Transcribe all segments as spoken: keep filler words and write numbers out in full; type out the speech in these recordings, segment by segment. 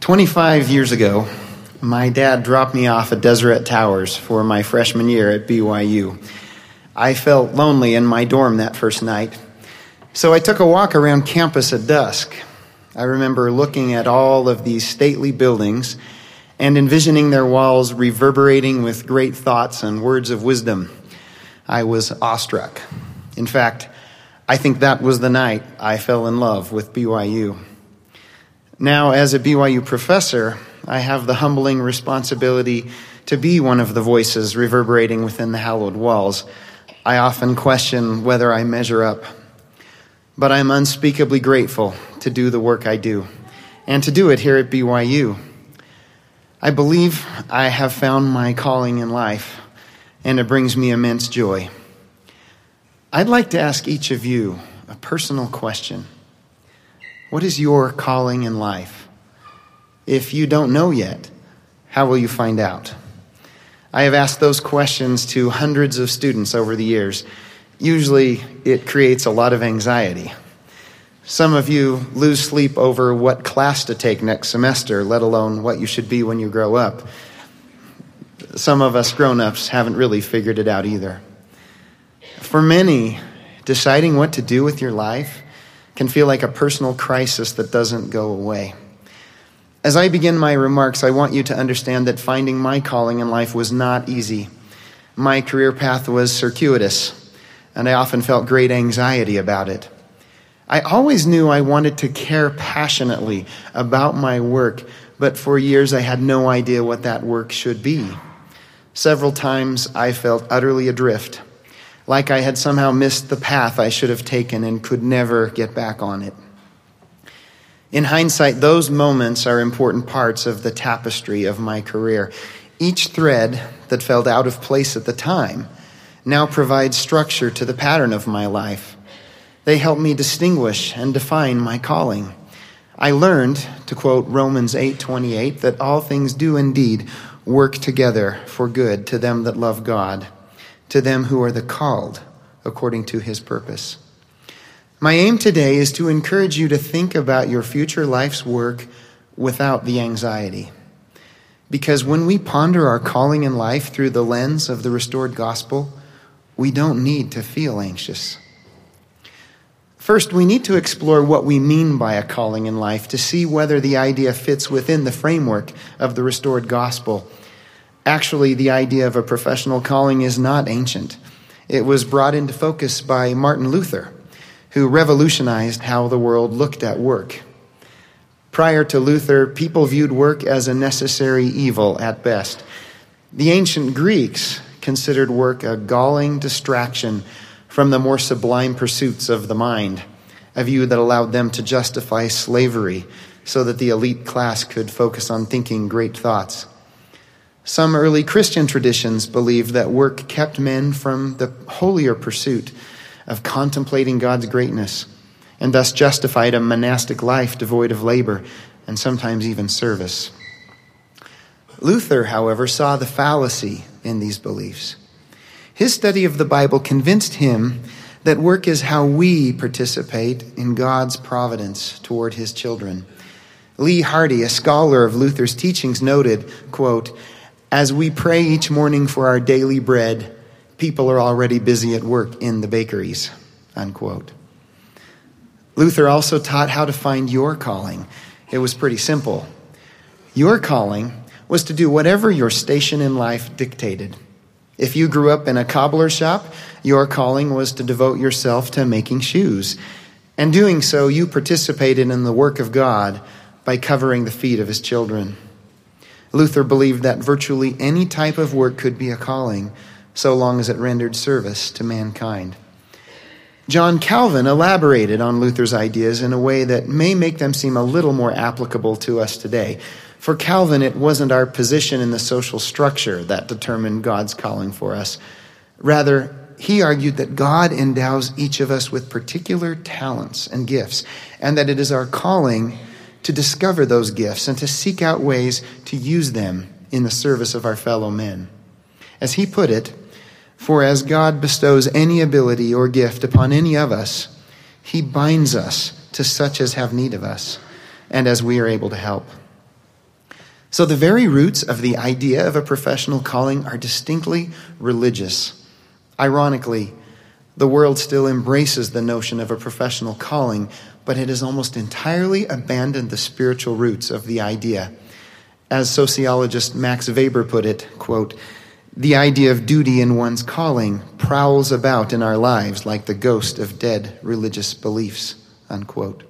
twenty-five years ago, my dad dropped me off at Deseret Towers for my freshman year at B Y U. I felt lonely in my dorm that first night, so I took a walk around campus at dusk. I remember looking at all of these stately buildings and envisioning their walls reverberating with great thoughts and words of wisdom. I was awestruck. In fact, I think that was the night I fell in love with B Y U. Now, as a B Y U professor, I have the humbling responsibility to be one of the voices reverberating within the hallowed walls. I often question whether I measure up, but I'm unspeakably grateful to do the work I do, and to do it here at B Y U. I believe I have found my calling in life, and it brings me immense joy. I'd like to ask each of you a personal question. What is your calling in life? If you don't know yet, how will you find out? I have asked those questions to hundreds of students over the years. Usually, it creates a lot of anxiety. Some of you lose sleep over what class to take next semester, let alone what you should be when you grow up. Some of us grown-ups haven't really figured it out either. For many, deciding what to do with your life can feel like a personal crisis that doesn't go away. As I begin my remarks, I want you to understand that finding my calling in life was not easy. My career path was circuitous, and I often felt great anxiety about it. I always knew I wanted to care passionately about my work, but for years I had no idea what that work should be. Several times I felt utterly adrift, like I had somehow missed the path I should have taken and could never get back on it. In hindsight, those moments are important parts of the tapestry of my career. Each thread that felt out of place at the time now provides structure to the pattern of my life. They help me distinguish and define my calling. I learned, to quote Romans eight twenty-eight, that all things do indeed work together for good to them that love God, to them who are the called according to his purpose. My aim today is to encourage you to think about your future life's work without the anxiety. Because when we ponder our calling in life through the lens of the restored gospel, we don't need to feel anxious. First, we need to explore what we mean by a calling in life to see whether the idea fits within the framework of the restored gospel. Actually, the idea of a professional calling is not ancient. It was brought into focus by Martin Luther, who revolutionized how the world looked at work. Prior to Luther, people viewed work as a necessary evil at best. The ancient Greeks considered work a galling distraction from the more sublime pursuits of the mind, a view that allowed them to justify slavery so that the elite class could focus on thinking great thoughts. Some early Christian traditions believed that work kept men from the holier pursuit of contemplating God's greatness, and thus justified a monastic life devoid of labor and sometimes even service. Luther, however, saw the fallacy in these beliefs. His study of the Bible convinced him that work is how we participate in God's providence toward his children. Lee Hardy, a scholar of Luther's teachings, noted, quote, "As we pray each morning for our daily bread, people are already busy at work in the bakeries," unquote. Luther also taught how to find your calling. It was pretty simple. Your calling was to do whatever your station in life dictated. If you grew up in a cobbler shop, your calling was to devote yourself to making shoes. And doing so, you participated in the work of God by covering the feet of his children. Luther believed that virtually any type of work could be a calling, so long as it rendered service to mankind. John Calvin elaborated on Luther's ideas in a way that may make them seem a little more applicable to us today. For Calvin, it wasn't our position in the social structure that determined God's calling for us. Rather, he argued that God endows each of us with particular talents and gifts, and that it is our calling to discover those gifts and to seek out ways to use them in the service of our fellow men. As he put it, "For as God bestows any ability or gift upon any of us, he binds us to such as have need of us, and as we are able to help." So the very roots of the idea of a professional calling are distinctly religious. Ironically, the world still embraces the notion of a professional calling, but it has almost entirely abandoned the spiritual roots of the idea. As sociologist Max Weber put it, quote, "The idea of duty in one's calling prowls about in our lives like the ghost of dead religious beliefs," unquote.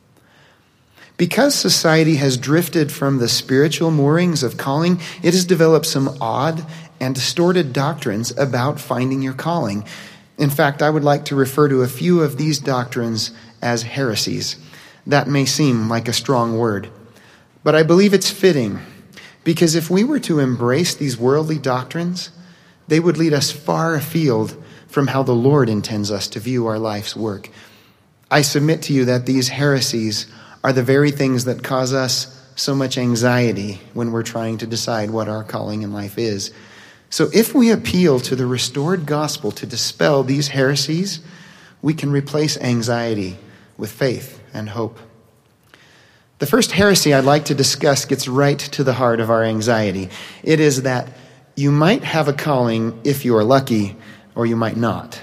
Because society has drifted from the spiritual moorings of calling, it has developed some odd and distorted doctrines about finding your calling. In fact, I would like to refer to a few of these doctrines as heresies. That may seem like a strong word, but I believe it's fitting, because if we were to embrace these worldly doctrines, they would lead us far afield from how the Lord intends us to view our life's work. I submit to you that these heresies are the very things that cause us so much anxiety when we're trying to decide what our calling in life is. So if we appeal to the restored gospel to dispel these heresies, we can replace anxiety with faith and hope. The first heresy I'd like to discuss gets right to the heart of our anxiety. It is that you might have a calling if you are lucky, or you might not.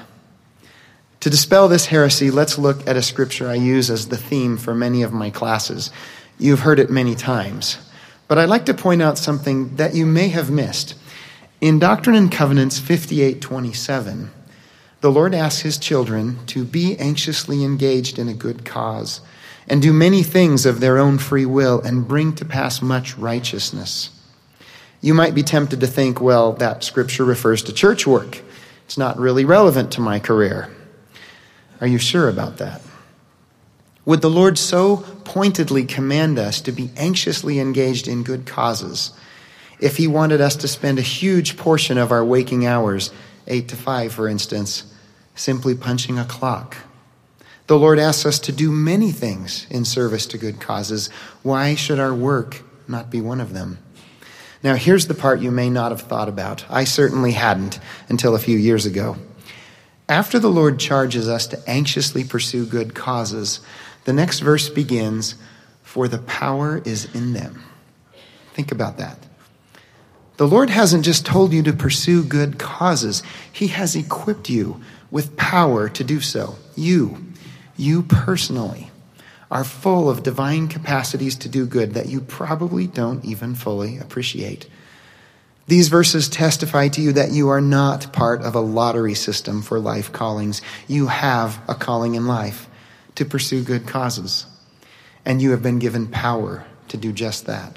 To dispel this heresy, let's look at a scripture I use as the theme for many of my classes. You've heard it many times, but I'd like to point out something that you may have missed. In Doctrine and Covenants fifty-eight twenty-seven, the Lord asks his children to be anxiously engaged in a good cause and do many things of their own free will and bring to pass much righteousness. You might be tempted to think, well, that scripture refers to church work. It's not really relevant to my career. Are you sure about that? Would the Lord so pointedly command us to be anxiously engaged in good causes if he wanted us to spend a huge portion of our waking hours, eight to five, for instance, simply punching a clock? The Lord asks us to do many things in service to good causes. Why should our work not be one of them? Now, here's the part you may not have thought about. I certainly hadn't until a few years ago. After the Lord charges us to anxiously pursue good causes, the next verse begins, "For the power is in them." Think about that. The Lord hasn't just told you to pursue good causes. He has equipped you with power to do so. You, you personally, are full of divine capacities to do good that you probably don't even fully appreciate. These verses testify to you that you are not part of a lottery system for life callings. You have a calling in life to pursue good causes, and you have been given power to do just that.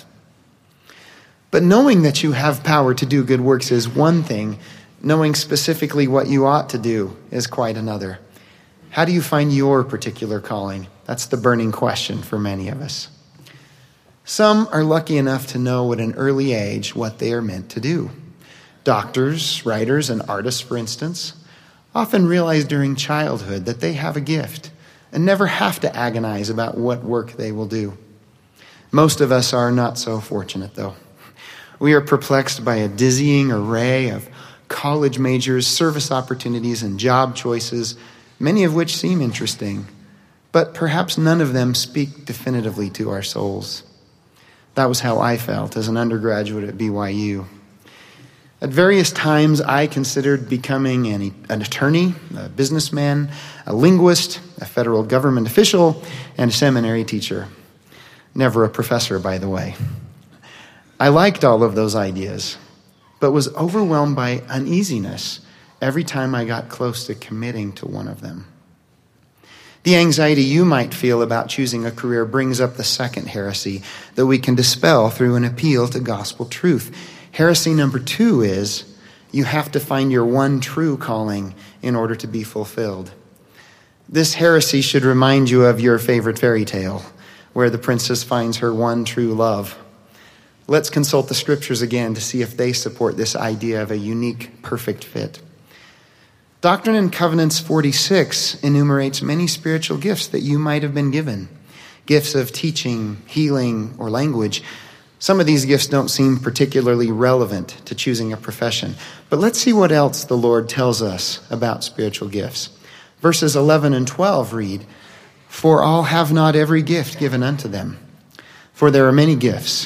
But knowing that you have power to do good works is one thing. Knowing specifically what you ought to do is quite another. How do you find your particular calling? That's the burning question for many of us. Some are lucky enough to know at an early age what they are meant to do. Doctors, writers, and artists, for instance, often realize during childhood that they have a gift and never have to agonize about what work they will do. Most of us are not so fortunate, though. We are perplexed by a dizzying array of college majors, service opportunities, and job choices, many of which seem interesting, but perhaps none of them speak definitively to our souls. That was how I felt as an undergraduate at B Y U. At various times, I considered becoming an, an attorney, a businessman, a linguist, a federal government official, and a seminary teacher. Never a professor, by the way. I liked all of those ideas, but was overwhelmed by uneasiness every time I got close to committing to one of them. The anxiety you might feel about choosing a career brings up the second heresy that we can dispel through an appeal to gospel truth. Heresy number two is you have to find your one true calling in order to be fulfilled. This heresy should remind you of your favorite fairy tale, where the princess finds her one true love. Let's consult the scriptures again to see if they support this idea of a unique, perfect fit. Doctrine and Covenants forty-six enumerates many spiritual gifts that you might have been given. Gifts of teaching, healing, or language. Some of these gifts don't seem particularly relevant to choosing a profession. But let's see what else the Lord tells us about spiritual gifts. Verses eleven and twelve read, "For all have not every gift given unto them. For there are many gifts,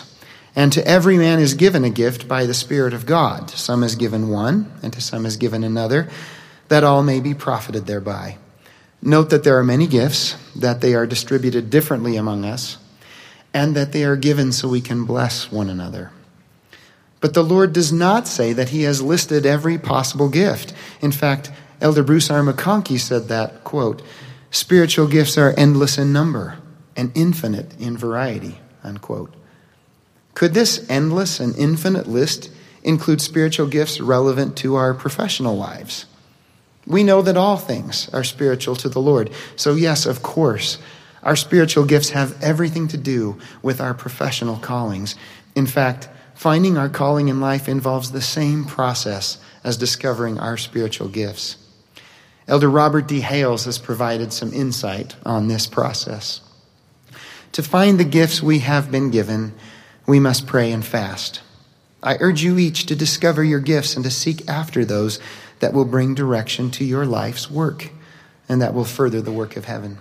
And to every man is given a gift by the Spirit of God. To some is given one, and to some is given another, that all may be profited thereby. Note that there are many gifts, that they are distributed differently among us, and that they are given so we can bless one another. But the Lord does not say that he has listed every possible gift. In fact, Elder Bruce R. McConkie said that, quote, "Spiritual gifts are endless in number and infinite in variety," unquote. Could this endless and infinite list include spiritual gifts relevant to our professional lives? We know that all things are spiritual to the Lord. So yes, of course, our spiritual gifts have everything to do with our professional callings. In fact, finding our calling in life involves the same process as discovering our spiritual gifts. Elder Robert D. Hales has provided some insight on this process. To find the gifts we have been given, we must pray and fast. I urge you each to discover your gifts and to seek after those that will bring direction to your life's work and that will further the work of heaven.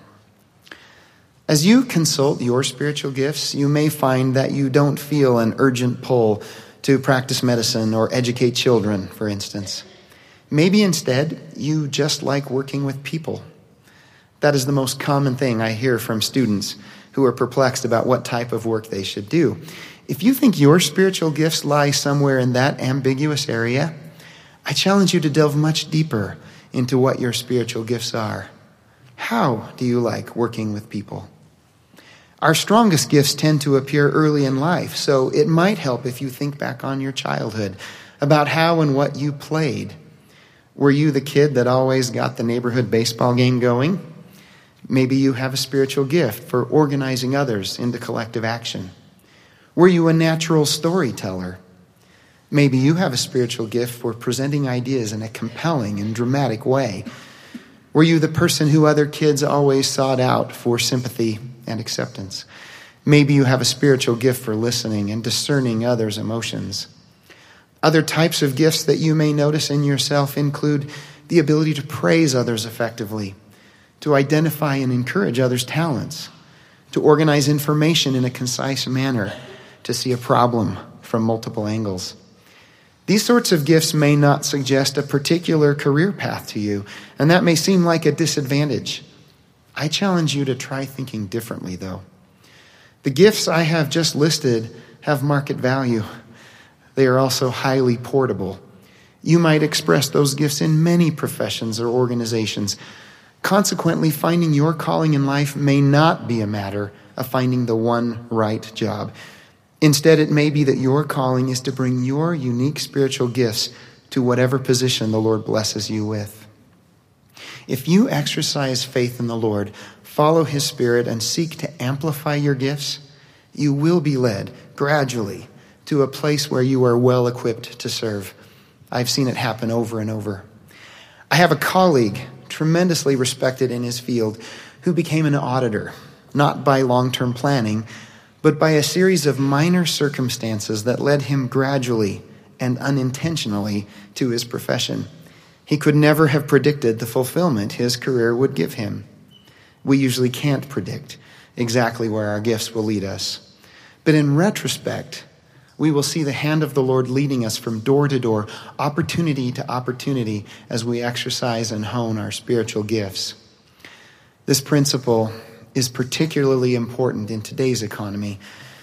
As you consult your spiritual gifts, you may find that you don't feel an urgent pull to practice medicine or educate children, for instance. Maybe instead, you just like working with people. That is the most common thing I hear from students who are perplexed about what type of work they should do. If you think your spiritual gifts lie somewhere in that ambiguous area, I challenge you to delve much deeper into what your spiritual gifts are. How do you like working with people? Our strongest gifts tend to appear early in life, so it might help if you think back on your childhood about how and what you played. Were you the kid that always got the neighborhood baseball game going? Maybe you have a spiritual gift for organizing others into collective action. Were you a natural storyteller? Maybe you have a spiritual gift for presenting ideas in a compelling and dramatic way. Were you the person who other kids always sought out for sympathy and acceptance? Maybe you have a spiritual gift for listening and discerning others' emotions. Other types of gifts that you may notice in yourself include the ability to praise others effectively, to identify and encourage others' talents, to organize information in a concise manner, to see a problem from multiple angles. These sorts of gifts may not suggest a particular career path to you, and that may seem like a disadvantage. I challenge you to try thinking differently, though. The gifts I have just listed have market value. They are also highly portable. You might express those gifts in many professions or organizations. Consequently, finding your calling in life may not be a matter of finding the one right job. Instead, it may be that your calling is to bring your unique spiritual gifts to whatever position the Lord blesses you with. If you exercise faith in the Lord, follow his Spirit, and seek to amplify your gifts, you will be led gradually to a place where you are well equipped to serve. I've seen it happen over and over. I have a colleague, tremendously respected in his field, who became an auditor, not by long-term planning, but by a series of minor circumstances that led him gradually and unintentionally to his profession. He could never have predicted the fulfillment his career would give him. We usually can't predict exactly where our gifts will lead us. But in retrospect, we will see the hand of the Lord leading us from door to door, opportunity to opportunity, as we exercise and hone our spiritual gifts. This principle is particularly important in today's economy.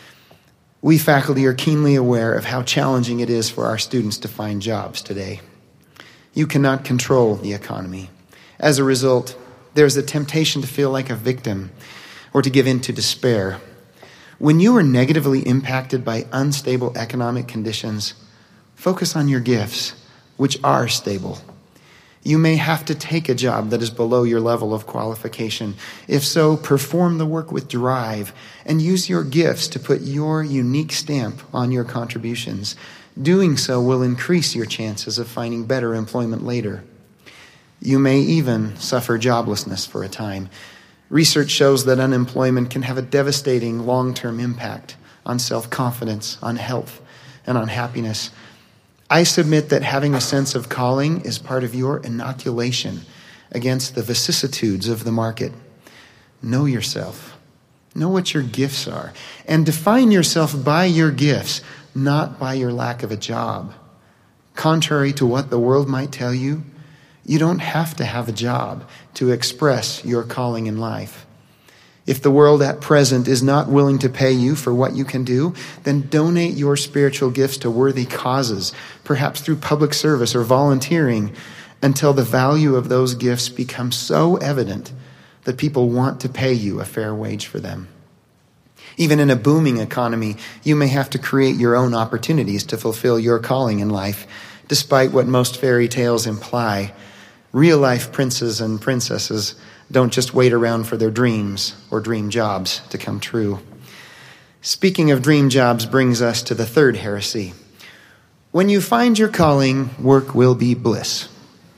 We faculty are keenly aware of how challenging it is for our students to find jobs today. You cannot control the economy. As a result, there's a temptation to feel like a victim or to give in to despair. When you are negatively impacted by unstable economic conditions, focus on your gifts, which are stable. You may have to take a job that is below your level of qualification. If so, perform the work with drive and use your gifts to put your unique stamp on your contributions. Doing so will increase your chances of finding better employment later. You may even suffer joblessness for a time. Research shows that unemployment can have a devastating long-term impact on self-confidence, on health, and on happiness. I submit that having a sense of calling is part of your inoculation against the vicissitudes of the market. Know yourself. Know what your gifts are. And define yourself by your gifts, not by your lack of a job. Contrary to what the world might tell you, you don't have to have a job to express your calling in life. If the world at present is not willing to pay you for what you can do, then donate your spiritual gifts to worthy causes, perhaps through public service or volunteering, until the value of those gifts becomes so evident that people want to pay you a fair wage for them. Even in a booming economy, you may have to create your own opportunities to fulfill your calling in life, despite what most fairy tales imply. Real-life princes and princesses don't just wait around for their dreams or dream jobs to come true. Speaking of dream jobs brings us to the third heresy. When you find your calling, work will be bliss.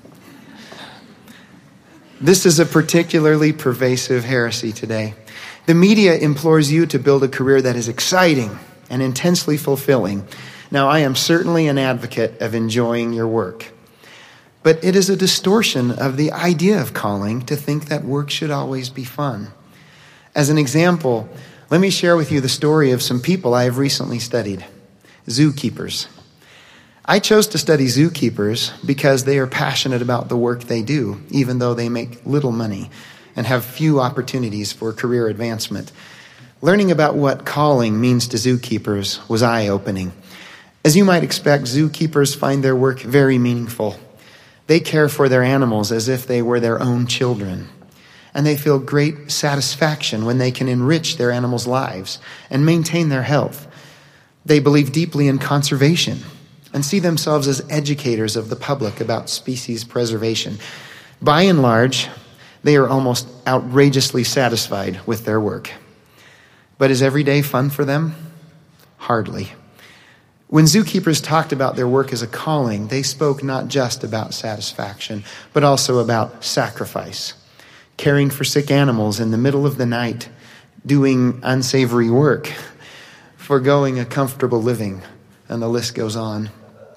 This is a particularly pervasive heresy today. The media implores you to build a career that is exciting and intensely fulfilling. Now, I am certainly an advocate of enjoying your work. But it is a distortion of the idea of calling to think that work should always be fun. As an example, let me share with you the story of some people I have recently studied. Zookeepers. I chose to study zookeepers because they are passionate about the work they do, even though they make little money and have few opportunities for career advancement. Learning about what calling means to zookeepers was eye-opening. As you might expect, zookeepers find their work very meaningful. They care for their animals as if they were their own children. And they feel great satisfaction when they can enrich their animals' lives and maintain their health. They believe deeply in conservation and see themselves as educators of the public about species preservation. By and large, they are almost outrageously satisfied with their work. But is every day fun for them? Hardly. When zookeepers talked about their work as a calling, they spoke not just about satisfaction, but also about sacrifice, caring for sick animals in the middle of the night, doing unsavory work, foregoing a comfortable living, and the list goes on.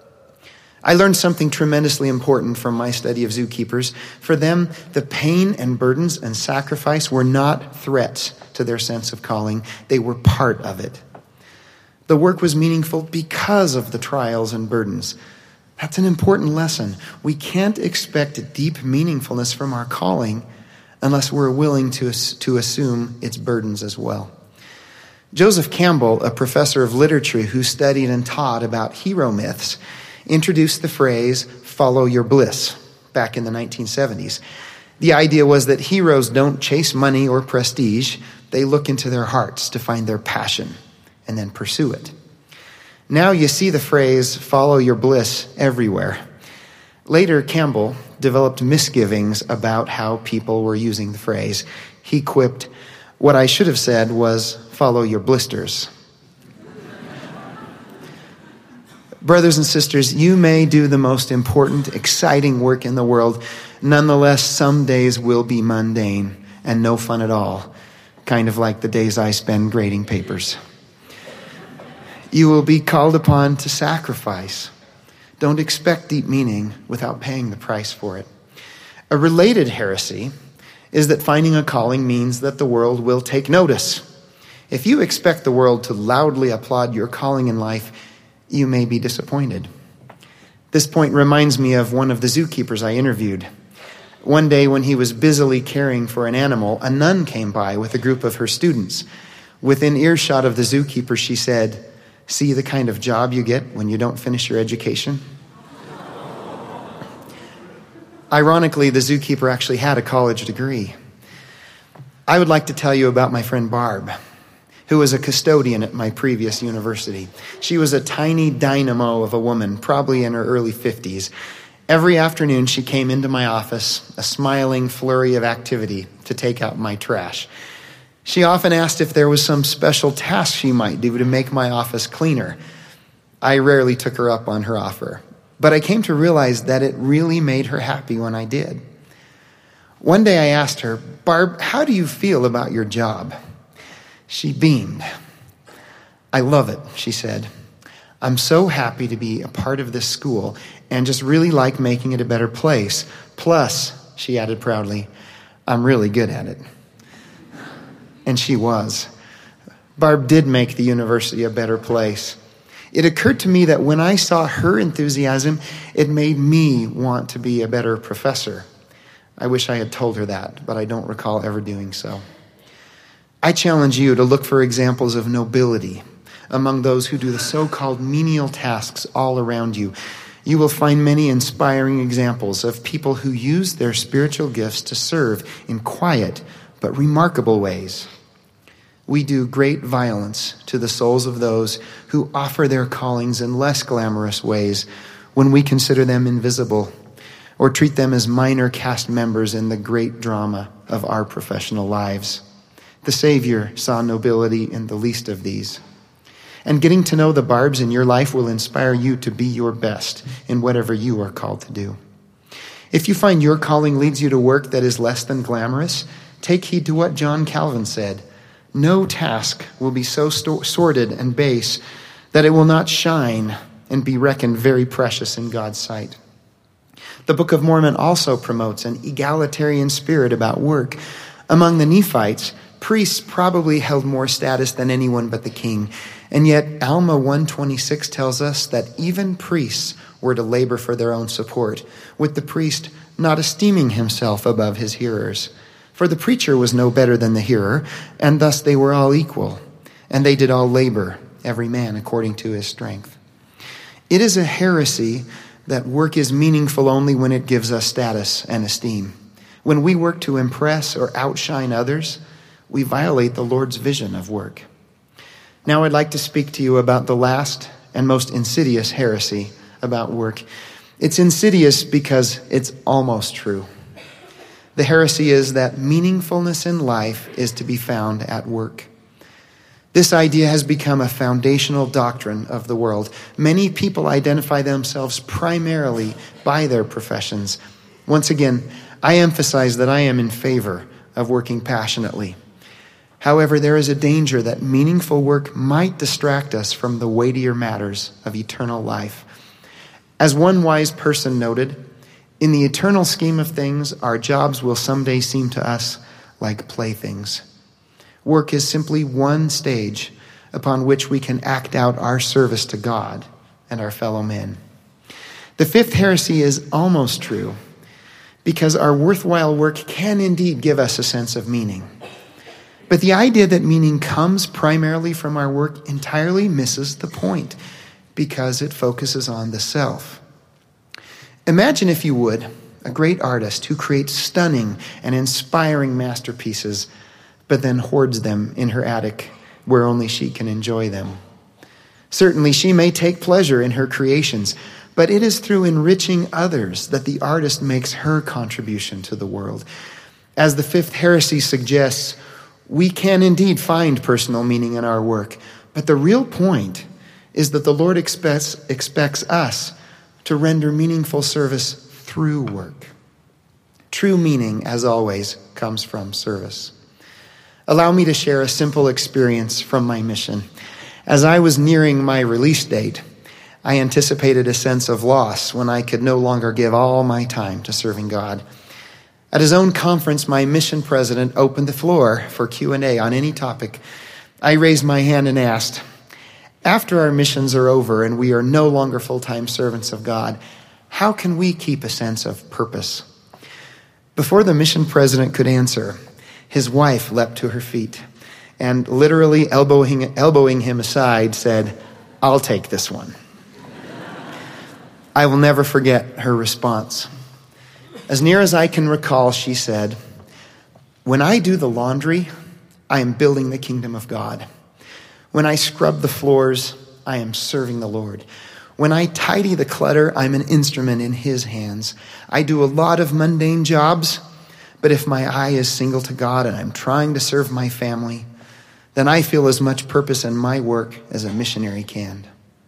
I learned something tremendously important from my study of zookeepers. For them, the pain and burdens and sacrifice were not threats to their sense of calling. They were part of it. The work was meaningful because of the trials and burdens. That's an important lesson. We can't expect deep meaningfulness from our calling unless we're willing to, to assume its burdens as well. Joseph Campbell, a professor of literature who studied and taught about hero myths, introduced the phrase, "follow your bliss," back in the nineteen seventies. The idea was that heroes don't chase money or prestige. They look into their hearts to find their passion and then pursue it. Now you see the phrase, "follow your bliss," everywhere. Later, Campbell developed misgivings about how people were using the phrase. He quipped, "What I should have said was, follow your blisters." Brothers and sisters, you may do the most important, exciting work in the world. Nonetheless, some days will be mundane and no fun at all, kind of like the days I spend grading papers. You will be called upon to sacrifice. Don't expect deep meaning without paying the price for it. A related heresy is that finding a calling means that the world will take notice. If you expect the world to loudly applaud your calling in life, you may be disappointed. This point reminds me of one of the zookeepers I interviewed. One day when he was busily caring for an animal, a nun came by with a group of her students. Within earshot of the zookeeper, she said, "See the kind of job you get when you don't finish your education?" Ironically, the zookeeper actually had a college degree. I would like to tell you about my friend Barb, who was a custodian at my previous university. She was a tiny dynamo of a woman, probably in her early fifties. Every afternoon, she came into my office, a smiling flurry of activity to take out my trash. She often asked if there was some special task she might do to make my office cleaner. I rarely took her up on her offer, but I came to realize that it really made her happy when I did. One day I asked her, "Barb, how do you feel about your job?" She beamed. "I love it," she said. "I'm so happy to be a part of this school and just really like making it a better place. Plus," she added proudly, "I'm really good at it." And she was. Barb did make the university a better place. It occurred to me that when I saw her enthusiasm, it made me want to be a better professor. I wish I had told her that, but I don't recall ever doing so. I challenge you to look for examples of nobility among those who do the so-called menial tasks all around you. You will find many inspiring examples of people who use their spiritual gifts to serve in quiet but remarkable ways. We do great violence to the souls of those who offer their callings in less glamorous ways when we consider them invisible or treat them as minor cast members in the great drama of our professional lives. The Savior saw nobility in the least of these. And getting to know the Barbs in your life will inspire you to be your best in whatever you are called to do. If you find your calling leads you to work that is less than glamorous, take heed to what John Calvin said. No task will be so sto- sordid and base that it will not shine and be reckoned very precious in God's sight. The Book of Mormon also promotes an egalitarian spirit about work. Among the Nephites, priests probably held more status than anyone but the king. And yet Alma one twenty-six tells us that even priests were to labor for their own support, with the priest not esteeming himself above his hearers. For the preacher was no better than the hearer, and thus they were all equal, and they did all labor, every man according to his strength. It is a heresy that work is meaningful only when it gives us status and esteem. When we work to impress or outshine others, we violate the Lord's vision of work. Now I'd like to speak to you about the last and most insidious heresy about work. It's insidious because it's almost true. The heresy is that meaningfulness in life is to be found at work. This idea has become a foundational doctrine of the world. Many people identify themselves primarily by their professions. Once again, I emphasize that I am in favor of working passionately. However, there is a danger that meaningful work might distract us from the weightier matters of eternal life. As one wise person noted, in the eternal scheme of things, our jobs will someday seem to us like playthings. Work is simply one stage upon which we can act out our service to God and our fellow men. The fifth heresy is almost true because our worthwhile work can indeed give us a sense of meaning. But the idea that meaning comes primarily from our work entirely misses the point because it focuses on the self. Imagine, if you would, a great artist who creates stunning and inspiring masterpieces, but then hoards them in her attic where only she can enjoy them. Certainly, she may take pleasure in her creations, but it is through enriching others that the artist makes her contribution to the world. As the fifth heresy suggests, we can indeed find personal meaning in our work, but the real point is that the Lord expects, expects us to render meaningful service through work. True meaning, as always, comes from service. Allow me to share a simple experience from my mission. As I was nearing my release date, I anticipated a sense of loss when I could no longer give all my time to serving God. At his own conference, my mission president opened the floor for Q and A on any topic. I raised my hand and asked, after our missions are over and we are no longer full-time servants of God, how can we keep a sense of purpose? Before the mission president could answer, his wife leapt to her feet and, literally elbowing, elbowing him aside, said, "I'll take this one." I will never forget her response. As near as I can recall, she said, "When I do the laundry, I am building the kingdom of God. When I scrub the floors, I am serving the Lord. When I tidy the clutter, I'm an instrument in his hands. I do a lot of mundane jobs, but if my eye is single to God and I'm trying to serve my family, then I feel as much purpose in my work as a missionary can."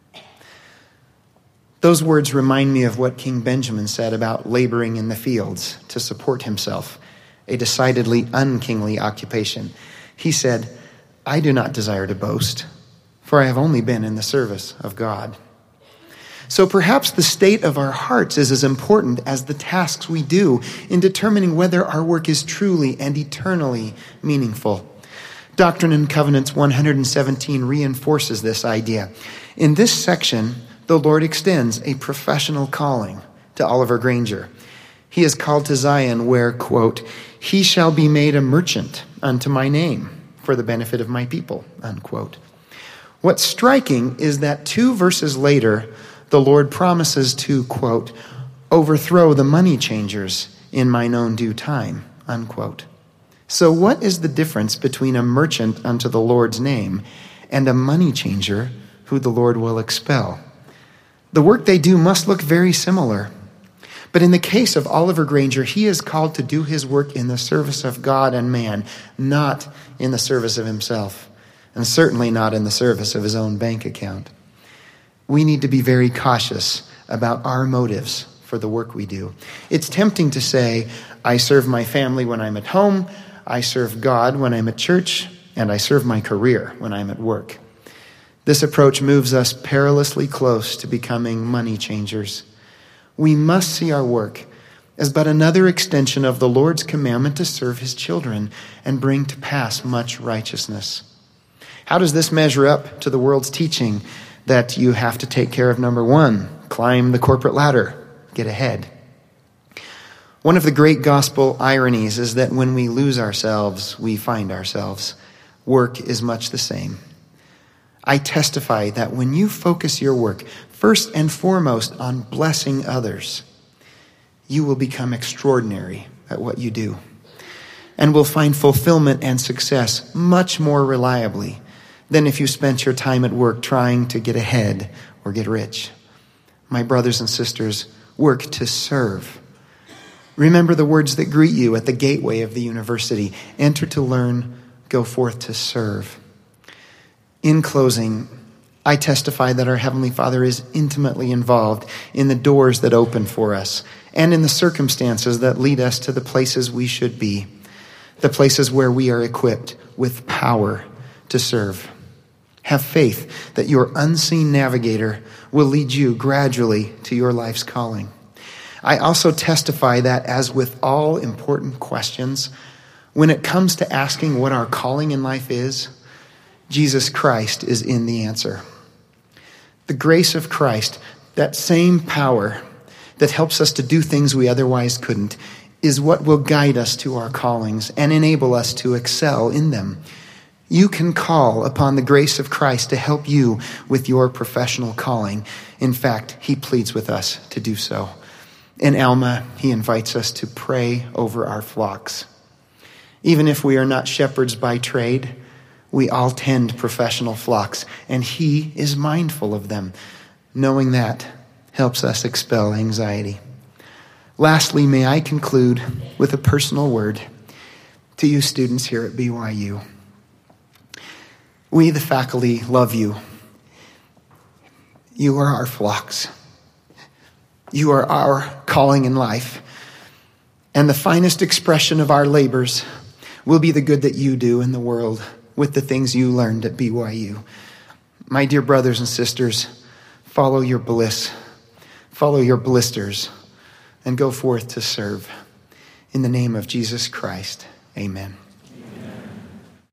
Those words remind me of what King Benjamin said about laboring in the fields to support himself, a decidedly unkingly occupation. He said, "I do not desire to boast, for I have only been in the service of God." So perhaps the state of our hearts is as important as the tasks we do in determining whether our work is truly and eternally meaningful. Doctrine and Covenants one hundred seventeen reinforces this idea. In this section, the Lord extends a professional calling to Oliver Granger. He is called to Zion where, quote, he shall be made a merchant unto my name for the benefit of my people, unquote. What's striking is that two verses later, the Lord promises to, quote, overthrow the money changers in mine own due time, unquote. So what is the difference between a merchant unto the Lord's name and a money changer who the Lord will expel? The work they do must look very similar. But in the case of Oliver Granger, he is called to do his work in the service of God and man, not in the service of himself, and certainly not in the service of his own bank account. We need to be very cautious about our motives for the work we do. It's tempting to say, I serve my family when I'm at home, I serve God when I'm at church, and I serve my career when I'm at work. This approach moves us perilously close to becoming money changers. We must see our work as but another extension of the Lord's commandment to serve his children and bring to pass much righteousness. How does this measure up to the world's teaching that you have to take care of number one, climb the corporate ladder, get ahead? One of the great gospel ironies is that when we lose ourselves, we find ourselves. Work is much the same. I testify that when you focus your work first and foremost on blessing others, you will become extraordinary at what you do and will find fulfillment and success much more reliably than if you spent your time at work trying to get ahead or get rich. My brothers and sisters, work to serve. Remember the words that greet you at the gateway of the university. Enter to learn, go forth to serve. In closing, I testify that our Heavenly Father is intimately involved in the doors that open for us and in the circumstances that lead us to the places we should be, the places where we are equipped with power to serve. Have faith that your unseen navigator will lead you gradually to your life's calling. I also testify that, as with all important questions, when it comes to asking what our calling in life is, Jesus Christ is in the answer. The grace of Christ, that same power that helps us to do things we otherwise couldn't, is what will guide us to our callings and enable us to excel in them. You can call upon the grace of Christ to help you with your professional calling. In fact, he pleads with us to do so. In Alma, he invites us to pray over our flocks. Even if we are not shepherds by trade, we all tend professional flocks, and he is mindful of them. Knowing that helps us expel anxiety. Lastly, may I conclude with a personal word to you students here at B Y U. We, the faculty, love you. You are our flocks. You are our calling in life. And the finest expression of our labors will be the good that you do in the world with the things you learned at B Y U. My dear brothers and sisters, follow your bliss, follow your blisters, and go forth to serve. In the name of Jesus Christ, amen.